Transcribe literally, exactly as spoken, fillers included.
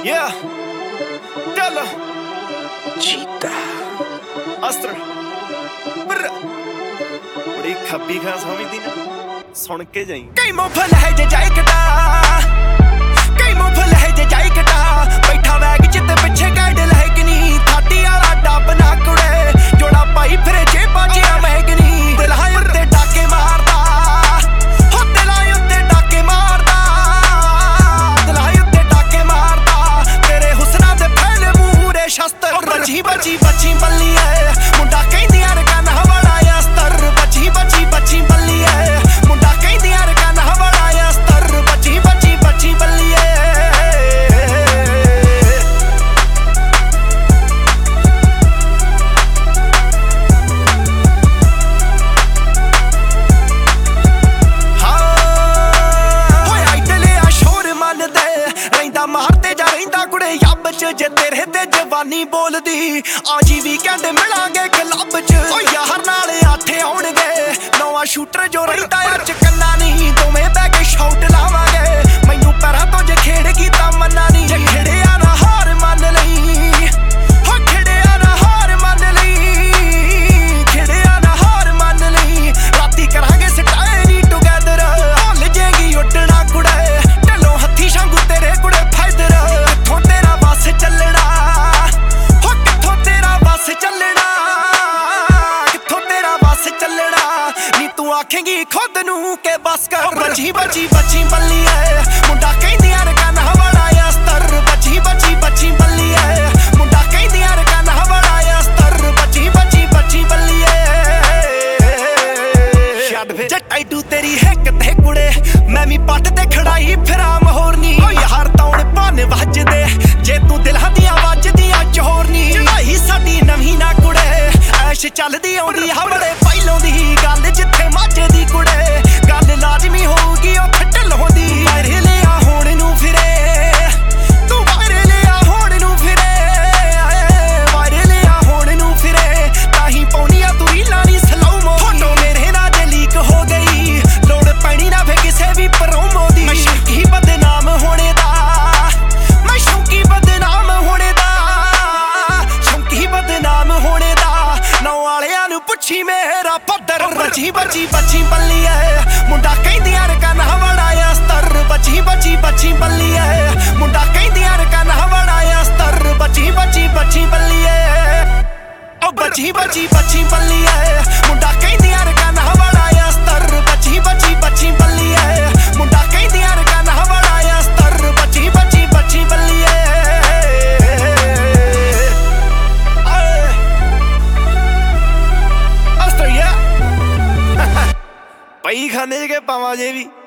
Yeah. Della. Cheetah. Astra. Brr. ਬੜੀ ਖੱਬੀ ਖਾਂ ਸਮਝਦੀ ਨਾ ਸੁਣ ਕੇ ਜਾਈ ਕਈ ਮੁਫਲ ਹੈ ਜੇ ਜਾਈ ਕਟਾ ਕਈ ਮੁਫਲ ਹੈ ਜੇ ਜਾਈ ਕਟਾ ਬੈਠਾ ਵੈਗ ਜਿੱਤੇ ਪਿੱਛੇ ਗਾਈਡ ਲੈ ਕਿ ਨਹੀਂ ਥਾਟੀ ਵਾਲਾ ਡੱਬ ਨਾ ਕੁੜੇ ਜੋੜਾ ਪਾਈ ਫਿਰੇ ਜੇ ਬਾਜਿਆ ਮਹਿਗਨੀ ਦਿਲ ਹਾਂ ਉੱਤੇ ਡਾਕੇ ਮਾਰਦਾ ਹੋ ਦਿਲਾਂ ਉੱਤੇ ਡਾਕੇ ਮਾਰਦਾ ਦਿਲ ਹਾਂ ਉੱਤੇ ਡਾਕੇ ਮਾਰਦਾ ਤੇਰੇ ਹੁਸਨਾਂ ਦੇ ਫੈਲੇ ਮੂਹਰੇ ਸ਼ਸਤਰ ਬਚੀ ਬਚੀ ਬਚੀ ਬੱਲੀ ਐ ਮੁੰਡਾ ਕਹਿੰਦੀਆਂ ਰਕਾਨਾ ਵਾਲਾ ਅਸਤਰ ਬਚੀ ਬਚੀ ਬਚੀ ਬੱਲੀ ਐ ਮੁੰਡਾ ਕਹਿੰਦੀਆਂ ਰਕਾਨਾ ਵਾਲਾ ਅਸਤਰ ਬਚੀ ਬਚੀ ਬਚੀ ਬੱਲੀ ਐ ਮਾਰਦੇ ਜਾ ਰਹਿੰਦਾ ਕੁੜੇ ਯੱਬ ਚ ਜੇ ਤੇਰੇ ਤੇ ਜਵਾਨੀ ਬੋਲਦੀ ਆਜੀ ਵੀ ਕਹਿੰਦੇ ਮਿਲਾਂਗੇ ਕਲੱਬ ਚ ਓ ਯਾਰ ਨਾਲ ਆਠੇ ਆਉਣਗੇ ਨਵਾਂ ਸ਼ੂਟਰ ਜੋ ਰਹਿੰਦਾ ਆ ਚ ਕੰਨਾ ਨਹੀਂ ਦੋਵੇਂ ਬੈ ਕੇ ਸ਼ਾਟ ਲਾਵਾਂਗੇ ਮੈਨੂੰ ਪੈਰਾਂ ਤੋਂ ਜੇ ਖੇਡ ਕੀਤਾ ਮੰਨਾ ਨਹੀਂ ਜੇ ਖੇੜਿਆ ਨਾ ਹਾਰ ਮੰਨ ਲਈ ਹੋ ਖੇੜਿਆ ਨਾ ਹਾਰ ਮੰਨ ਲਈ ਖੇੜਿਆ ਨਾ ਹਾਰ ਮੰਨ ਲਈ ਰਾਤੀ ਕਰਾਂਗੇ ਸਟਾਈ ਨੀ ਟੁਗੇਦਰ ਭੁੱਲ ਜੇਗੀ ਉੱਡਣਾ ਕੁੜੇ ਢੱਲੋਂ ਹੱਥੀ ਸ਼ਾਂਗੂ ਤੇਰੇ ਕੁੜੇ ਕਿੱਥੋਂ ਤੇਰਾ ਬਸ ਚੱਲਣਾ ਹੋ ਕਿੱਥੋਂ ਤੇਰਾ ਬਸ ਚੱਲਣਾ ਕਿੱਥੋਂ ਤੇਰਾ ਬਸ ਚੱਲਣਾ ਨੀ ਤੂੰ ਆਖੇਂਗੀ ਖੁਦ ਨੂੰ ਕਿ ਬਸ ਕਰ ਬਚੀ ਬਚੀ ਬਚੀ ਬੱਲੀ ਐ ਮੁੰਡਾ ਕਹਿੰਦੀਆਂ ਰਕਾਨਾ ਵਾਲਾ ਅਸਤਰ ਬਚੀ ਬਚੀ ਬਚੀ ਬੱਲੀ ਐ ਮੁੰਡਾ ਕਹਿੰਦੀਆਂ ਰਕਾਨਾ ਵਾਲਾ ਅਸਤਰ ਬਚੀ ਬਚੀ ਬਚੀ ਬੱਲੀ ਐ ਛੱਡ ਫੇ ਟਾਈਟੂ ਤੇਰੀ ਹਿੱਕ ਤੇ ਕੁੜੇ ਮੈਂ ਵੀ ਪੱਟ ਤੇ ਖੜਾਈ ਫਿਰਾਂ ਮਹੋਰਨੀ ਓ ਯਾਰ ਤੌਣ ਭੰਨ ਵੱਜਦੇ ਜੇ ਤੂੰ ਦਿਲਾਂ ਦੀਆਂ ਵੱਜਦੀਆਂ ਚੋਰਨੀ ਚੜਾਈ ਸਾਡੀ ਨਵੀਂ ਨਾ ਕੁੜੇ ਐਸ਼ ਚੱਲਦੀ ਆਉਂਦੀ ਹਵੜੇ ਪਹਿਲੋਂ ਦੀ ਗੱਲ ਜਿੱਥੇ ਮਾਝੇ ਦੀ ਕੁੜੇ ਗੱਲ ਲਾਜ਼ਮੀ ਹੋਊਗੀ ਉੱਥੇ ਢਿੱਲੋਂ ਦੀ ਵਾਇਰੇ ਲਿਆ ਹੋਣ ਨੂੰ ਫਿਰੇ ਤੂੰ ਵਾਇਰੇ ਲਿਆ ਹੋਣ ਨੂੰ ਫਿਰੇ ਵਾਇਰੇ ਲਿਆ ਹੋਣ ਨੂੰ ਫਿਰੇ ਤਾਂ ਹੀ ਪਾਉਣੀ ਆ ਤੂੰ ਰੀਲਾਂ ਨੀ ਸਲੋ ਮੋ ਫੋਟੋ ਮੇਰੇ ਨਾਲ ਜੇ ਲੀਕ ਹੋ ਗਈ ਲੋੜ ਪੈਣੀ ਨਾ ਫੇ ਕਿਸੇ ਵੀ ਪ੍ਰੋਮੋ ਦੀ ਮੈਂ ਸ਼ੌਕੀ ਬਦਨਾਮ ਹੋਣੇ ਦਾ ਮੈਂ ਸ਼ੌਕੀ ਬਦਨਾਮ ਹੋਣੇ ਦਾ ਸ਼ੌਕੀ ਬਦਨਾਮ ਹੋਣੇ ਦਾ ਨੌ ਵਾਲਿਆਂ ਨੂੰ ਪੁੱਛੀ ਮੇਰਾ ਪੱਧਰ ਬਚੀ ਬਚੀ ਬਚੀ ਬੱਲੀ ਐ ਮੁੰਡਾ ਕਹਿੰਦੀਆਂ ਰਕਾਨਾ ਵਾਲਾ ਅਸਤਰ ਬਚੀ ਬਚੀ ਬਚੀ ਬੱਲੀ ਐ ਮੁੰਡਾ ਕਹਿੰਦੀਆਂ ਰਕਾਨਾ ਵਾਲਾ ਅਸਤਰ ਬਚੀ ਬਚੀ ਬਚੀ ਬੱਲੀ ਐ ਓ ਬਚੀ ਬਚੀ ਬਚੀ ਬੱਲੀ ਐ ਮੁੰਡਾ ਕਹਿੰਦੀਆਂ ਰਕਾਨਾ ਵਾਲਾ ਅਸਤਰ ਬਚੀ ਬਚੀ ਬਚੀ ਬੱਲੀ ਐ ਮੁੰਡਾ ਕਹਿੰਦੀਆਂ ਰਕਾਨਾ ਵਾਲਾ ਅਸਤਰ ਬਚੀ ਬਚੀ ਬਚੀ ਬੱਲੀ ਐ ਪਈ ਖਾਨੇ ਕੇ ਪਾਵਾਂ ਜੇ ਵੀ